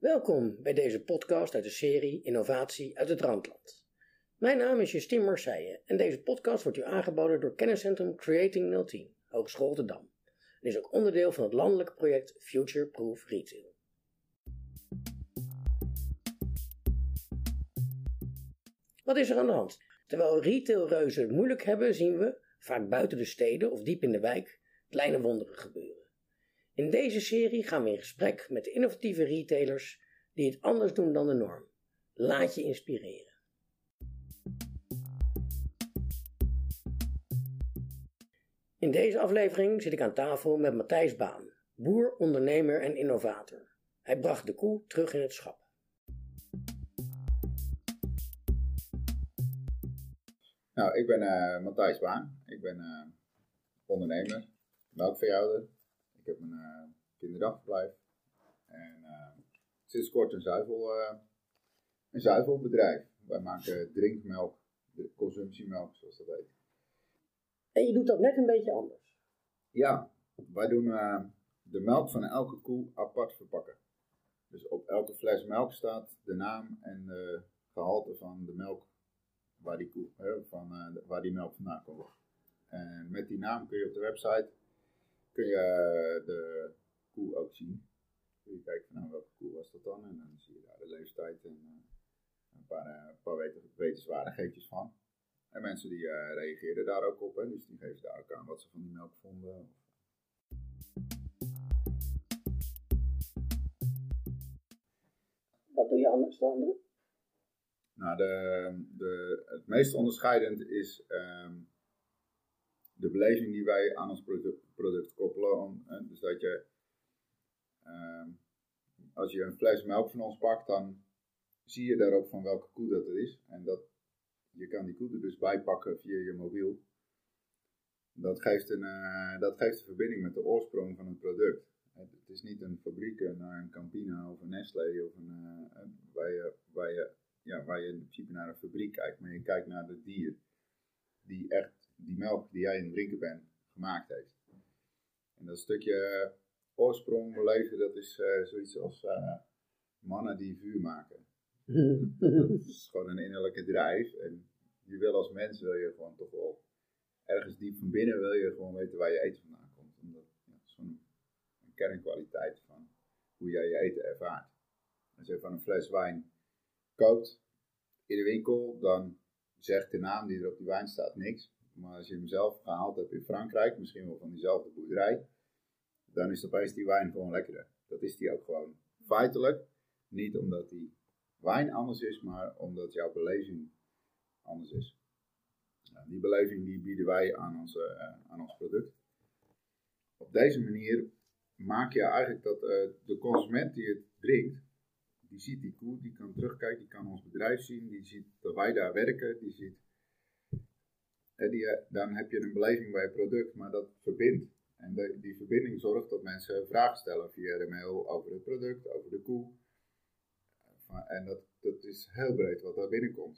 Welkom bij deze podcast uit de serie Innovatie uit het Randland. Mijn naam is Justine Marseille en deze podcast wordt u aangeboden door kenniscentrum Creating 010, Hogeschool te Dam. En is ook onderdeel van het landelijke project Future Proof Retail. Wat is er aan de hand? Terwijl retailreuzen het moeilijk hebben, zien we, vaak buiten de steden of diep in de wijk, kleine wonderen gebeuren. In deze serie gaan we in gesprek met innovatieve retailers die het anders doen dan de norm. Laat je inspireren. In deze aflevering zit ik aan tafel met Matthijs Baan, boer, ondernemer en innovator. Hij bracht de koe terug in het schap. Nou, ik ben Matthijs Baan. Ik ben ondernemer, melkveehouder. Ik heb een kinderdagverblijf en sinds kort een zuivelbedrijf. Wij maken drinkmelk, consumptiemelk zoals dat heet. En je doet dat net een beetje anders. Ja, wij doen de melk van elke koe apart verpakken. Dus op elke fles melk staat de naam en de gehalte van de melk waar die melk vandaan komt. En met die naam kun je op de website de koe ook zien. Kun je kijken van welke koe was dat dan en dan zie je daar de leeftijd en een paar wetenswaardigheidjes van. En mensen die reageren daar ook op, hè, dus die geven daar ook aan wat ze van die melk vonden. Wat doe je anders dan anderen? Nou, het meest onderscheidend is de beleving die wij aan ons product koppelen. Dus dat je, als je een fles melk van ons pakt, dan zie je daarop van welke koe dat is. En je kan die koe er dus bij pakken via je mobiel. Dat geeft een verbinding met de oorsprong van het product. Het is niet een fabriek, een Campina of een Nestlé of waar je in principe naar een fabriek kijkt, maar je kijkt naar het dier die echt die melk die jij in het drinken bent gemaakt heeft. En dat stukje oorsprong beleven, dat is zoiets als mannen die vuur maken. Dat is gewoon een innerlijke drijf. En je wil als mens wil je gewoon toch wel ergens diep van binnen wil je gewoon weten waar je eten vandaan komt. Omdat dat is gewoon een kernkwaliteit van hoe jij je eten ervaart. Als je van een fles wijn koopt in de winkel, dan zegt de naam die er op die wijn staat niks. Maar als je hem zelf gehaald hebt in Frankrijk, misschien wel van diezelfde boerderij, dan is opeens die wijn gewoon lekkerder. Dat is die ook gewoon feitelijk. Niet omdat die wijn anders is, maar omdat jouw beleving anders is. Die beleving die bieden wij aan ons product. Op deze manier maak je eigenlijk dat de consument die het drinkt, die ziet die koe, die kan terugkijken, die kan ons bedrijf zien, die ziet dat wij daar werken, die ziet... Dan heb je een beleving bij het product, maar dat verbindt. En die verbinding zorgt dat mensen vragen stellen via de mail over het product, over de koe. En dat is heel breed wat daar binnenkomt.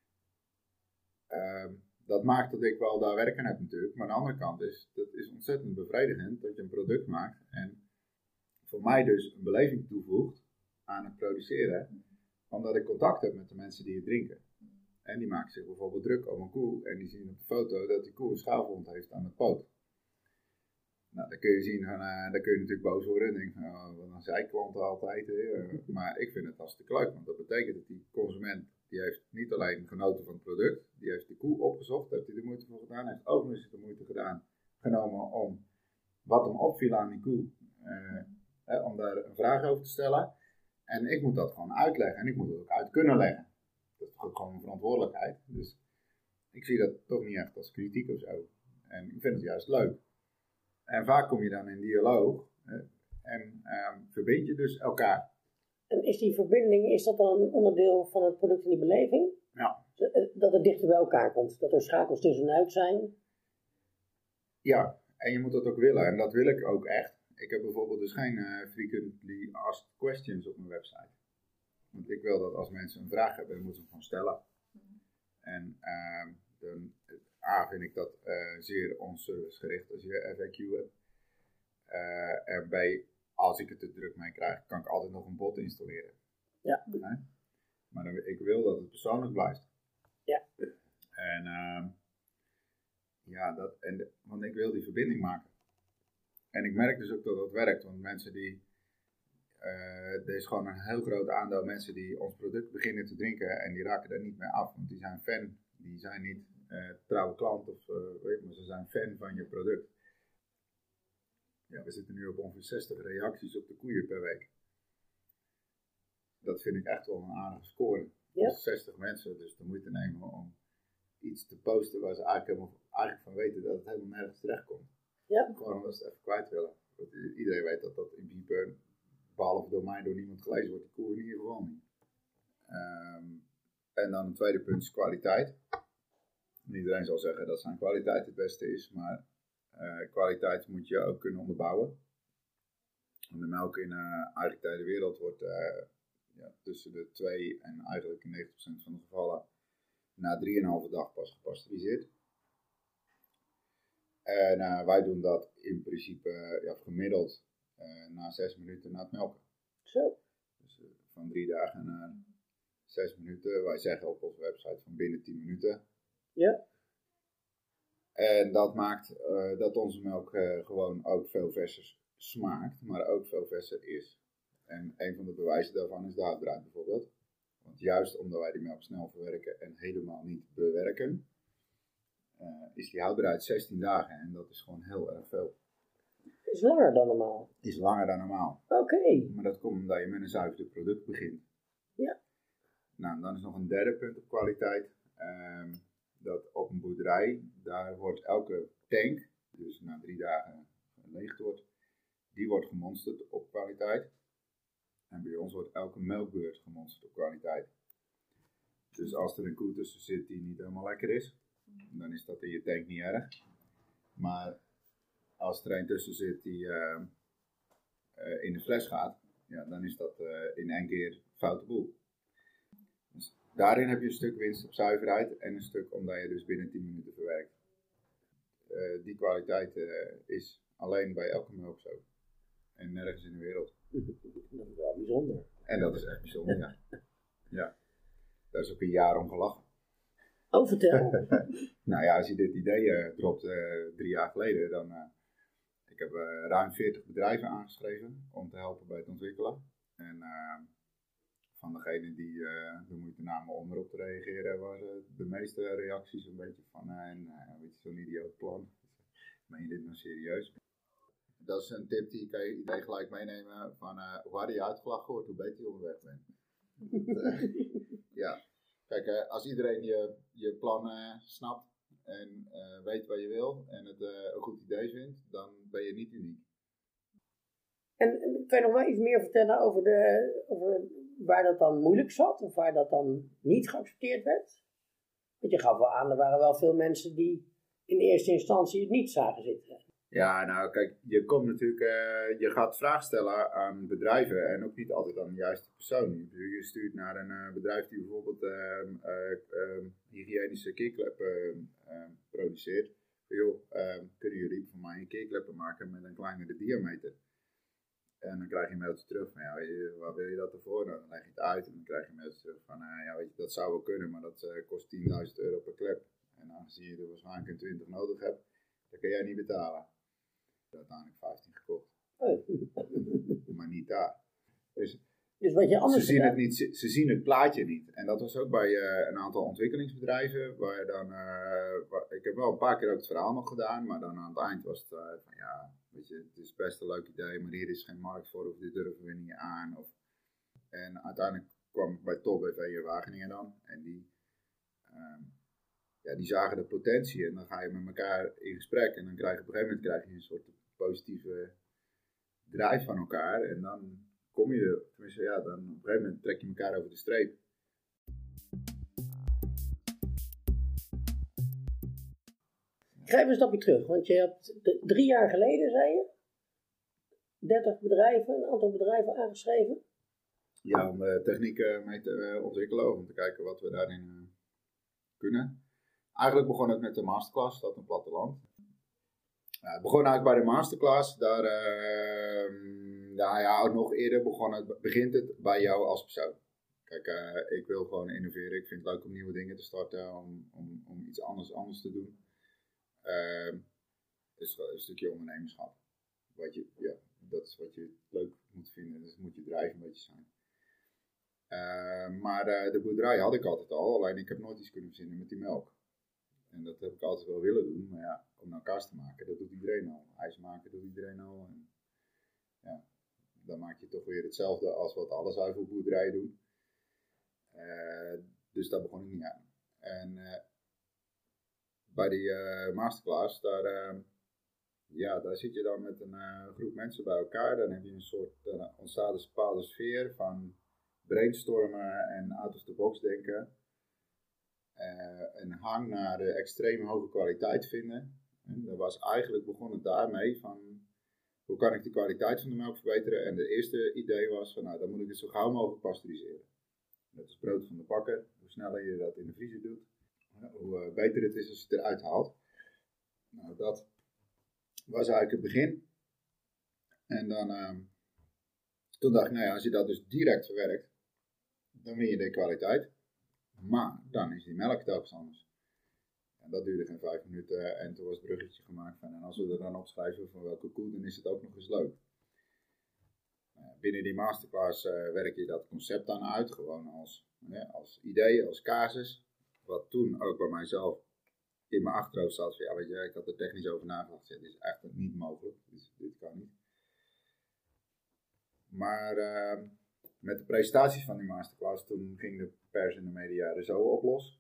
Dat maakt dat ik wel daar werken heb natuurlijk. Maar aan de andere kant dat is ontzettend bevredigend dat je een product maakt. En voor mij dus een beleving toevoegt aan het produceren. Omdat ik contact heb met de mensen die het drinken. En die maken zich bijvoorbeeld druk om een koe. En die zien op de foto dat die koe een schaalwond heeft aan de poot. Nou, dan kun je zien, dan kun je natuurlijk boos worden. En denken van, dan zei klanten altijd. Maar ik vind het hartstikke leuk. Want dat betekent dat die consument, die heeft niet alleen genoten van het product. Die heeft de koe opgezocht, heeft hij de moeite voor gedaan. Heeft ook nog eens de moeite genomen om wat hem opviel aan die koe. Om daar een vraag over te stellen. En ik moet dat gewoon uitleggen. En ik moet het ook uit kunnen leggen. Dat is toch ook gewoon een verantwoordelijkheid. Dus ik zie dat toch niet echt als kritiek of zo. En ik vind het juist leuk. En vaak kom je dan in dialoog. En verbind je dus elkaar. En is die verbinding, is dat dan een onderdeel van het product en die beleving? Ja. Dat het dichter bij elkaar komt. Dat er schakels tussenuit zijn. Ja, en je moet dat ook willen. En dat wil ik ook echt. Ik heb bijvoorbeeld dus geen frequently asked questions op mijn website. Want ik wil dat als mensen een vraag hebben, moeten ze hem gewoon stellen. En dan vind ik dat zeer on-service gericht als je FAQ hebt. En bij als ik het te druk mee krijg, kan ik altijd nog een bot installeren. Ja. Nee? Maar ik wil dat het persoonlijk blijft. Ja. En want ik wil die verbinding maken. En ik merk dus ook dat dat werkt, want mensen er is gewoon een heel groot aandeel mensen die ons product beginnen te drinken en die raken er niet meer af, want die zijn fan, die zijn niet trouwe klant maar ze zijn fan van je product. Ja, we zitten nu op ongeveer 60 reacties op de koeien per week. Dat vind ik echt wel een aardige score. Ja. 60 mensen dus de moeite nemen om iets te posten waar ze eigenlijk van weten dat het helemaal nergens terecht komt. Ja. Gewoon omdat ze het even kwijt willen. Want iedereen weet dat in principe, behalve door mij, door niemand gelezen wordt, de koe in ieder geval niet. En dan een tweede punt is kwaliteit. Iedereen zal zeggen dat zijn kwaliteit het beste is, maar kwaliteit moet je ook kunnen onderbouwen. En de melk in eigenlijk de hele wereld wordt tussen de 2 en eigenlijk in 90% van de gevallen na 3,5 dag pas gepasteuriseerd. En wij doen dat in principe gemiddeld na 6 minuten na het melken. Zo. Dus van 3 dagen naar 6 minuten. Wij zeggen op onze website van binnen 10 minuten. Ja. En dat maakt dat onze melk gewoon ook veel verser smaakt, maar ook veel verser is. En een van de bewijzen daarvan is de houdbaarheid bijvoorbeeld. Want juist omdat wij die melk snel verwerken en helemaal niet bewerken, is die houdbaarheid 16 dagen. En dat is gewoon heel erg veel. Is langer dan normaal. Is langer dan normaal. Oké. Maar dat komt omdat je met een zuiver product begint. Ja. Nou, dan is nog een derde punt op kwaliteit. Dat op een boerderij, daar wordt elke tank, dus na 3 dagen geleegd wordt, die wordt gemonsterd op kwaliteit. En bij ons wordt elke melkbeurt gemonsterd op kwaliteit. Dus als er een koe tussen zit die niet helemaal lekker is, dan is dat in je tank niet erg. Maar als er een tussen zit die in de fles gaat, ja, dan is dat in 1 keer foute boel. Dus daarin heb je een stuk winst op zuiverheid en een stuk omdat je dus binnen 10 minuten verwerkt. Die kwaliteit is alleen bij elke melk zo. En nergens in de wereld. Dat is wel bijzonder. En dat is echt bijzonder, ja. Ja. Daar is ook een jaar om gelachen. Oh, vertel. Nou ja, als je dit idee dropt 3 jaar geleden, dan... ik heb ruim 40 bedrijven aangeschreven om te helpen bij het ontwikkelen. En van degenen die de moeite namen om erop te reageren, waren de meeste reacties een beetje van... weet je, zo'n idioot plan. Meen je dit nou serieus? Dat is een tip die kan je iedereen gelijk meenemen van hoe harder je uitgelachen wordt, hoe beter je onderweg bent. Ja, kijk, als iedereen je plan snapt en weet wat je wil en het een goed idee vindt, dan ben je niet uniek. En kan je nog wel iets meer vertellen over waar dat dan moeilijk zat of waar dat dan niet geaccepteerd werd? Want je gaf wel aan, er waren wel veel mensen die in eerste instantie het niet zagen zitten. Ja, nou kijk, je komt natuurlijk, je gaat vragen stellen aan bedrijven en ook niet altijd aan de juiste persoon. Je stuurt naar een bedrijf die bijvoorbeeld hygiënische keerkleppen produceert. Joh, kunnen jullie voor mij een keerkleppen maken met een kleinere diameter? En dan krijg je een mailtje terug van, ja, waar wil je dat ervoor? Nou, dan leg je het uit en dan krijg je een mailtje terug van, ja, weet je, dat zou wel kunnen, maar dat kost €10.000 per klep. En aangezien je er waarschijnlijk een 20 nodig hebt, dat kun jij niet betalen. Uiteindelijk 15 gekocht. Oh. Maar niet daar. Dus wat je anders ze zien het plaatje niet. En dat was ook bij een aantal ontwikkelingsbedrijven. Waar dan, ik heb wel een paar keer ook het verhaal nog gedaan. Maar dan aan het eind was het van ja, weet je, het is best een leuk idee. Maar hier is geen markt voor of dit durven we niet aan. En uiteindelijk kwam ik bij Top BV in Wageningen dan. En die zagen de potentie. En dan ga je met elkaar in gesprek. En dan krijg je op een gegeven moment een soort positieve drive van elkaar. En dan kom je, tenminste ja, dan op een gegeven moment trek je elkaar over de streep. Ik ga even een stapje terug, want je had 3 jaar geleden, zei je, 30 bedrijven, een aantal bedrijven aangeschreven. Ja, om technieken mee te ontwikkelen, om te kijken wat we daarin kunnen. Eigenlijk begon het met de masterclass, dat een platteland. Het begon eigenlijk bij de masterclass, daar Nou ja, ook nog eerder begint het bij jou als persoon. Kijk, ik wil gewoon innoveren. Ik vind het leuk om nieuwe dingen te starten, om iets anders te doen. Dus een stukje ondernemerschap. Dat is wat je leuk moet vinden. Dus moet je drijf een beetje zijn. Maar de boerderij had ik altijd al. Alleen ik heb nooit iets kunnen verzinnen met die melk. En dat heb ik altijd wel willen doen. Maar ja, om nou kaas te maken, dat doet iedereen al. IJs maken doet iedereen al. En ja, dan maak je toch weer hetzelfde als wat alle zuivelboerderijen doen. Dus daar begon ik niet aan. En bij die masterclass, daar zit je dan met een groep mensen bij elkaar. Dan heb je een soort, ontstaat een bepaalde sfeer van brainstormen en out of the box denken. Een hang naar de extreem hoge kwaliteit vinden. En dat was eigenlijk begonnen daarmee van, hoe kan ik de kwaliteit van de melk verbeteren? En het eerste idee was van, nou, dan moet ik het zo gauw mogelijk pasteuriseren. Dat is brood van de bakker. Hoe sneller je dat in de vriezer doet, hoe beter het is als je het eruit haalt. Nou, dat was eigenlijk het begin. En dan, toen dacht ik, nou ja, als je dat dus direct verwerkt, dan win je de kwaliteit. Maar dan is die melk telkens anders. En dat duurde geen 5 minuten en toen was het bruggetje gemaakt van, en als we er dan opschrijven van welke koe, dan is het ook nog eens leuk. Binnen die masterclass werk je dat concept dan uit, gewoon als idee, als casus. Wat toen ook bij mijzelf in mijn achterhoofd zat van, ja weet je, ik had er technisch over nagedacht, dit is echt niet mogelijk, dit kan niet. Maar met de presentaties van die masterclass, toen ging de pers en de media er zo op los,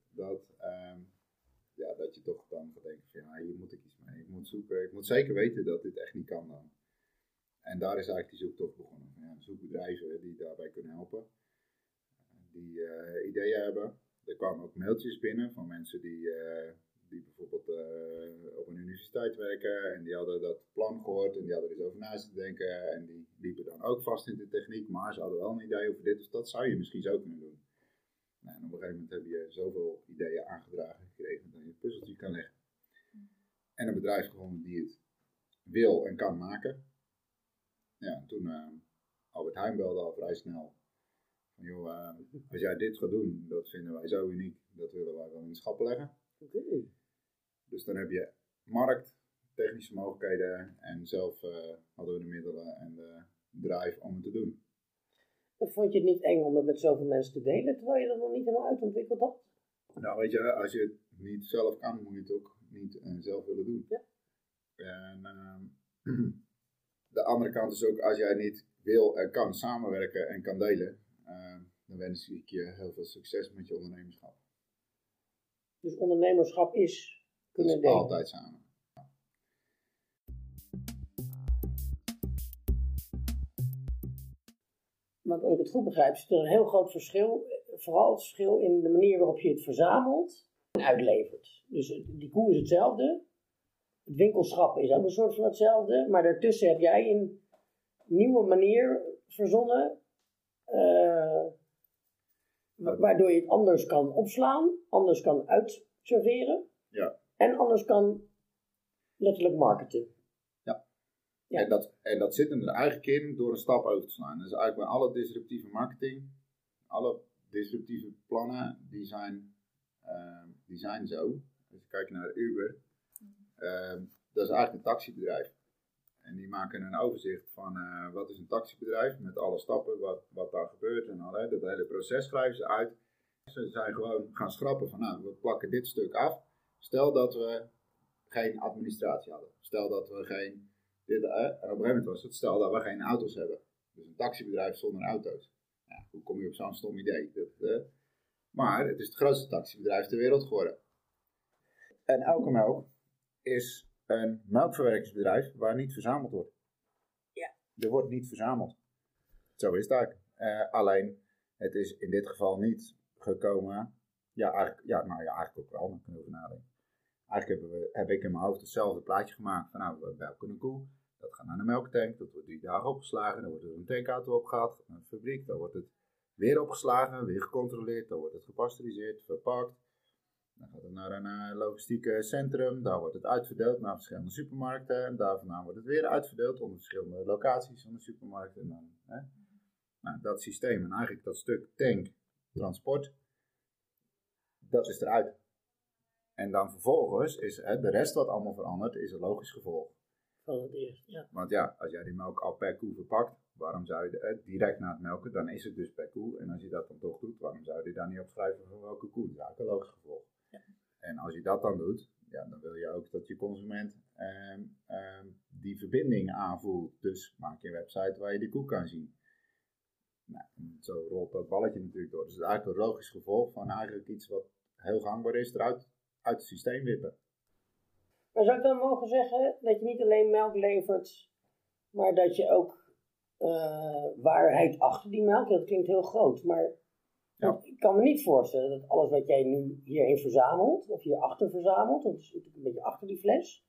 dat je toch dan gaat denken van, ja, hier moet ik iets mee, ik moet zoeken, ik moet zeker weten dat dit echt niet kan dan. En daar is eigenlijk die zoektocht begonnen. Ja, zoekbedrijven die daarbij kunnen helpen, die ideeën hebben. Er kwamen ook mailtjes binnen van mensen die bijvoorbeeld op een universiteit werken en die hadden dat plan gehoord en die hadden er eens over na te denken en die liepen dan ook vast in de techniek, maar ze hadden wel een idee over dit, dus dat zou je misschien zo kunnen doen. Nou, en op een gegeven moment heb je zoveel ideeën aangedragen gekregen dat je een puzzeltje kan leggen. En een bedrijf gevonden die het wil en kan maken. Ja, en toen Albert Heijn belde al vrij snel. Van joh, als jij dit gaat doen, dat vinden wij zo uniek, dat willen wij wel in de schappen leggen. Okay. Dus dan heb je markt, technische mogelijkheden en zelf hadden we de middelen en de drive om het te doen. Of vond je het niet eng om het met zoveel mensen te delen, terwijl je dat nog niet helemaal uitontwikkeld had? Nou weet je, als je het niet zelf kan, moet je het ook niet zelf willen doen. Ja. En de andere kant is ook, als jij niet wil en kan samenwerken en kan delen, dan wens ik je heel veel succes met je ondernemerschap. Dus ondernemerschap is kunnen delen. Altijd samen. Want als ik het goed begrijp, is er een heel groot verschil, vooral het verschil in de manier waarop je het verzamelt en uitlevert. Dus die koe is hetzelfde, het winkelschap is ook een soort van hetzelfde, maar daartussen heb jij een nieuwe manier verzonnen, waardoor je het anders kan opslaan, anders kan uitserveren, ja. En anders kan letterlijk marketen. Ja. En dat zit hem er eigenlijk in door een stap over te slaan. Dus eigenlijk bij alle disruptieve marketing, alle disruptieve plannen, die zijn zo. Als je kijkt naar Uber, dat is eigenlijk een taxibedrijf. En die maken een overzicht van wat is een taxibedrijf, met alle stappen, wat daar gebeurt en dat hele proces schrijven ze uit. Ze zijn gewoon gaan schrappen van, nou, we plakken dit stuk af. Stel dat we geen administratie hadden. Stel dat we geen... En op een gegeven moment was het, stel dat we geen auto's hebben. Dus een taxibedrijf zonder auto's. Ja, hoe kom je op zo'n stom idee? Maar het is het grootste taxibedrijf ter wereld geworden. En elke melk is een melkverwerkingsbedrijf waar niet verzameld wordt. Ja. Er wordt niet verzameld. Zo is het eigenlijk. Alleen, het is in dit geval niet gekomen. Eigenlijk ook wel, daar kunnen we over nadenken. Eigenlijk heb ik in mijn hoofd hetzelfde plaatje gemaakt van nou, we melken een koe, dat gaat naar de melktank, dat wordt 3 dagen opgeslagen, dan wordt er een tankauto opgehaald, een fabriek, dan wordt het weer opgeslagen, weer gecontroleerd, dan wordt het gepasteuriseerd, verpakt, Dan gaat het naar een logistieke centrum, daar wordt het uitverdeeld naar verschillende supermarkten. En daar vandaan wordt het weer uitverdeeld onder verschillende locaties van de supermarkt. En dan, nou, dat systeem en eigenlijk dat stuk tank, transport, dat is eruit. En dan vervolgens is de rest wat allemaal verandert, is een logisch gevolg. Van het eerste, ja. Want ja, als jij die melk al per koe verpakt, waarom zou je direct na het melken, dan is het dus per koe. En als je dat dan toch doet, waarom zou je daar niet opschrijven van welke koe? Dat is eigenlijk een logisch gevolg. Ja. En als je dat dan doet, ja, dan wil je ook dat je consument die verbinding aanvoelt. Dus maak je een website waar je die koe kan zien. Nou, en zo rolt dat balletje natuurlijk door. Dus het is eigenlijk een logisch gevolg van eigenlijk iets wat heel gangbaar is, eruit uit het systeem wippen. Maar zou ik dan mogen zeggen dat je niet alleen melk levert, maar dat je ook waarheid achter die melk, dat klinkt heel groot, maar ja. Ik kan me niet voorstellen dat alles wat jij nu hierin verzamelt, of hierachter verzamelt, want het is natuurlijk een beetje achter die fles,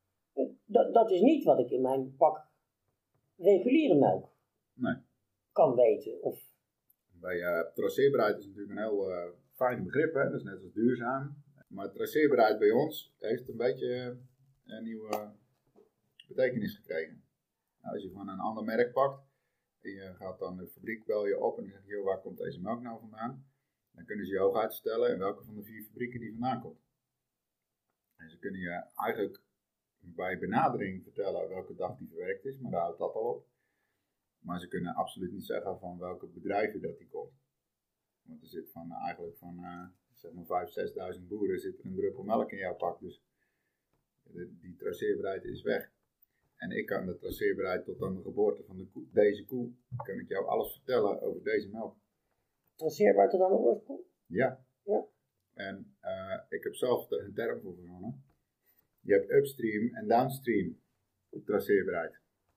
dat is niet wat ik in mijn pak reguliere melk kan weten. Of... Bij traceerbaarheid is natuurlijk een heel fijn begrip, hè? Dat is net als duurzaam. Maar traceerbaarheid bij ons heeft een beetje een nieuwe betekenis gekregen. Nou, als je van een ander merk pakt, en je gaat dan de fabriek bel je op en dan zeg je, waar komt deze melk nou vandaan? Dan kunnen ze je hoog uitstellen in welke van de 4 fabrieken die vandaan komt. En ze kunnen je eigenlijk bij benadering vertellen welke dag die verwerkt is, maar daar houdt dat al op. Maar ze kunnen absoluut niet zeggen van welke bedrijven dat die komt. Want er zit eigenlijk van zeg maar 5.000, 6.000 boeren zit er een druppel melk in jouw pak. Dus die traceerbaarheid is weg. En ik kan de traceerbaarheid tot aan de geboorte van deze koe, kan ik jou alles vertellen over deze melk. Traceerbaar tot aan de oorsprong? Ja. En ik heb zelf er een term voor verzonnen. Je hebt upstream en downstream traceerbaarheid.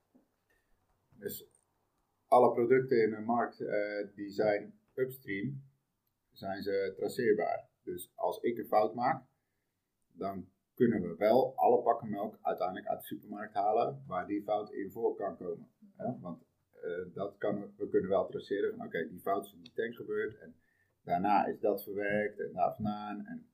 Dus alle producten in de markt die zijn upstream, zijn ze traceerbaar. Dus als ik een fout maak, dan kunnen we wel alle pakken melk uiteindelijk uit de supermarkt halen waar die fout in voor kan komen. Want we kunnen wel traceren van oké, die fout is in die tank gebeurd en daarna is dat verwerkt en daar vandaan.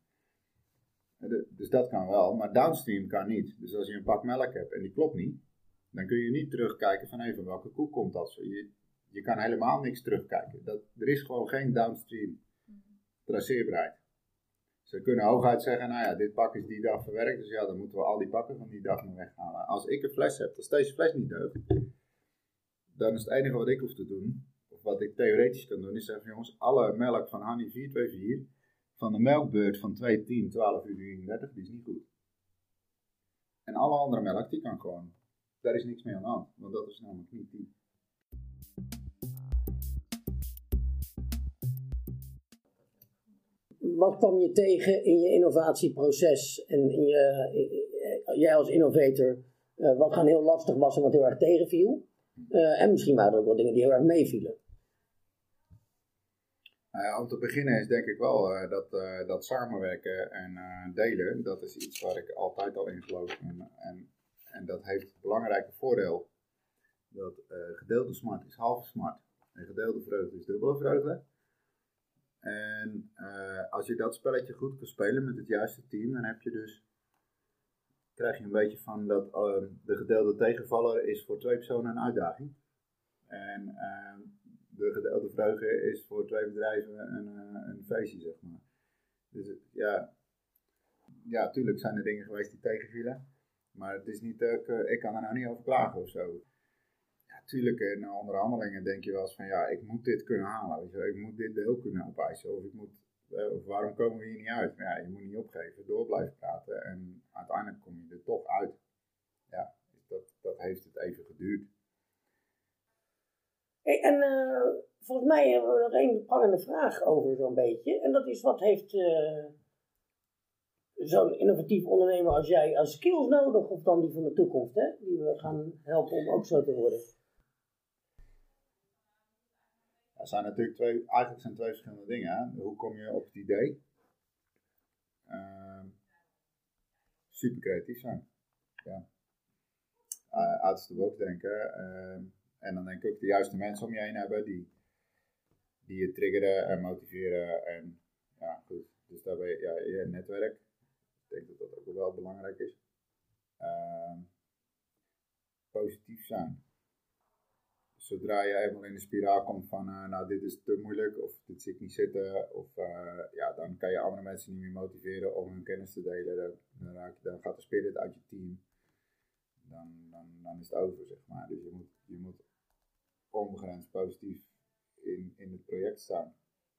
Dus dat kan wel, maar downstream kan niet. Dus als je een pak melk hebt en die klopt niet, dan kun je niet terugkijken van van welke koe komt dat. Je kan helemaal niks terugkijken. Er is gewoon geen downstream traceerbaarheid. Ze kunnen hooguit zeggen, nou ja, dit pak is die dag verwerkt, dus ja, dan moeten we al die pakken van die dag nog weghalen. Als ik een fles heb, als deze fles niet deugt, dan is het enige wat ik hoef te doen, of wat ik theoretisch kan doen, is zeggen, jongens, alle melk van Honey 424, van de melkbeurt van 210, 12 uur 33, die is niet goed. En alle andere melk, die kan gewoon, daar is niks mee aan de hand, want dat is namelijk niet die. Wat kwam je tegen in je innovatieproces en jij als innovator, wat gewoon heel lastig was en wat heel erg tegenviel? En misschien waren er ook wel dingen die heel erg meevielen. Nou ja, om te beginnen is denk ik wel dat samenwerken en delen, dat is iets waar ik altijd al in geloof. En dat heeft het belangrijke voordeel dat gedeelde smart is halve smart en gedeelde vreugde is dubbele vreugde. En als je dat spelletje goed kan spelen met het juiste team, dan krijg je een beetje van dat de gedeelde tegenvaller is voor 2 personen een uitdaging. En de gedeelde vreugde is voor 2 bedrijven een feestje, zeg maar. Dus ja, tuurlijk zijn er dingen geweest die tegenvielen. Maar het is niet, ik kan er nou niet over klagen of zo. Ja, tuurlijk, in onderhandelingen denk je wel eens van, ja, ik moet dit kunnen halen. Weet je, ik moet dit deel kunnen opeisen. Of waarom komen we hier niet uit? Maar ja, je moet niet opgeven, door blijven praten. En uiteindelijk kom je er toch uit. Ja, dat heeft het even geduurd. Hey, en volgens mij hebben we nog één prangende vraag over zo'n beetje. En dat is, wat heeft zo'n innovatief ondernemer als jij als skills nodig? Of dan die van de toekomst, hè? Die we gaan helpen om ook zo te worden. Er zijn natuurlijk twee verschillende dingen. Hè? Hoe kom je op het idee? Super creatief zijn. Ja. Out of the box denken. En dan denk ik ook de juiste mensen om je heen hebben die je triggeren en motiveren. En ja, goed. Dus daar ben je netwerk. Ik denk dat dat ook wel belangrijk is. Positief zijn. Zodra je eenmaal in de spiraal komt van, nou dit is te moeilijk, of dit zie ik niet zitten, of dan kan je andere mensen niet meer motiveren om hun kennis te delen. Dan gaat de spirit uit je team. Dan is het over, zeg maar. Dus je moet onbegrensd positief in het project staan.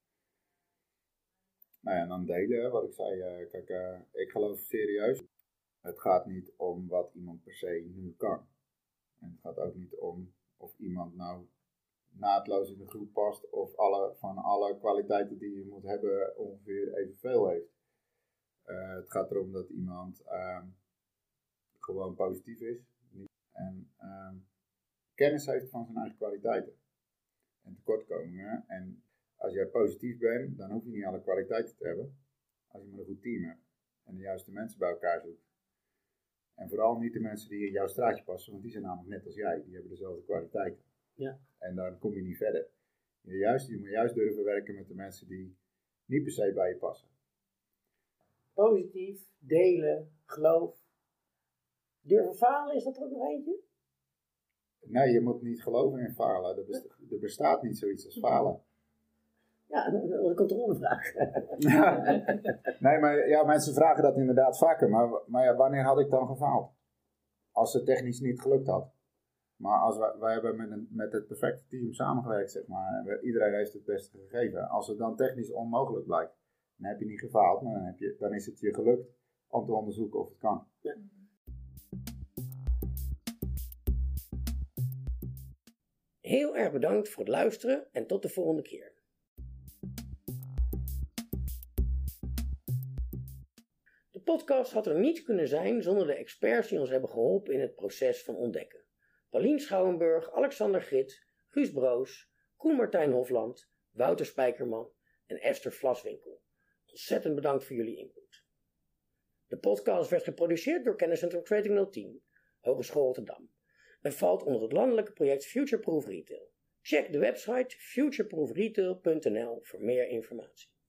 Nou ja, en dan delen, wat ik zei. Kijk, ik geloof serieus. Het gaat niet om wat iemand per se nu kan. En het gaat ook niet om of iemand nou naadloos in de groep past of van alle kwaliteiten die je moet hebben ongeveer evenveel heeft. Het gaat erom dat iemand gewoon positief is en kennis heeft van zijn eigen kwaliteiten en tekortkomingen. En als jij positief bent, dan hoef je niet alle kwaliteiten te hebben als je maar een goed team hebt en de juiste mensen bij elkaar zoekt. En vooral niet de mensen die in jouw straatje passen, want die zijn namelijk net als jij. Die hebben dezelfde kwaliteiten. Ja. En dan kom je niet verder. Je moet juist durven werken met de mensen die niet per se bij je passen. Positief, delen, geloof. Durven falen, is dat er ook nog eentje? Nee, je moet niet geloven in falen. Er bestaat niet zoiets als falen. Ja, dat was een controlevraag. Nee, maar ja, mensen vragen dat inderdaad vaker. Maar ja, wanneer had ik dan gefaald? Als het technisch niet gelukt had. Maar als wij hebben met het perfecte team samengewerkt, zeg maar. En iedereen heeft het beste gegeven. Als het dan technisch onmogelijk blijkt, dan heb je niet gefaald. Maar dan is het je gelukt om te onderzoeken of het kan. Ja. Heel erg bedankt voor het luisteren en tot de volgende keer. De podcast had er niet kunnen zijn zonder de experts die ons hebben geholpen in het proces van ontdekken. Paulien Schouwenburg, Alexander Grit, Guus Broos, Koen Martijn Hofland, Wouter Spijkerman en Esther Vlaswinkel. Ontzettend bedankt voor jullie input. De podcast werd geproduceerd door Kenniscentrum Creating 010, Hogeschool Rotterdam, en valt onder het landelijke project Futureproof Retail. Check de website futureproofretail.nl voor meer informatie.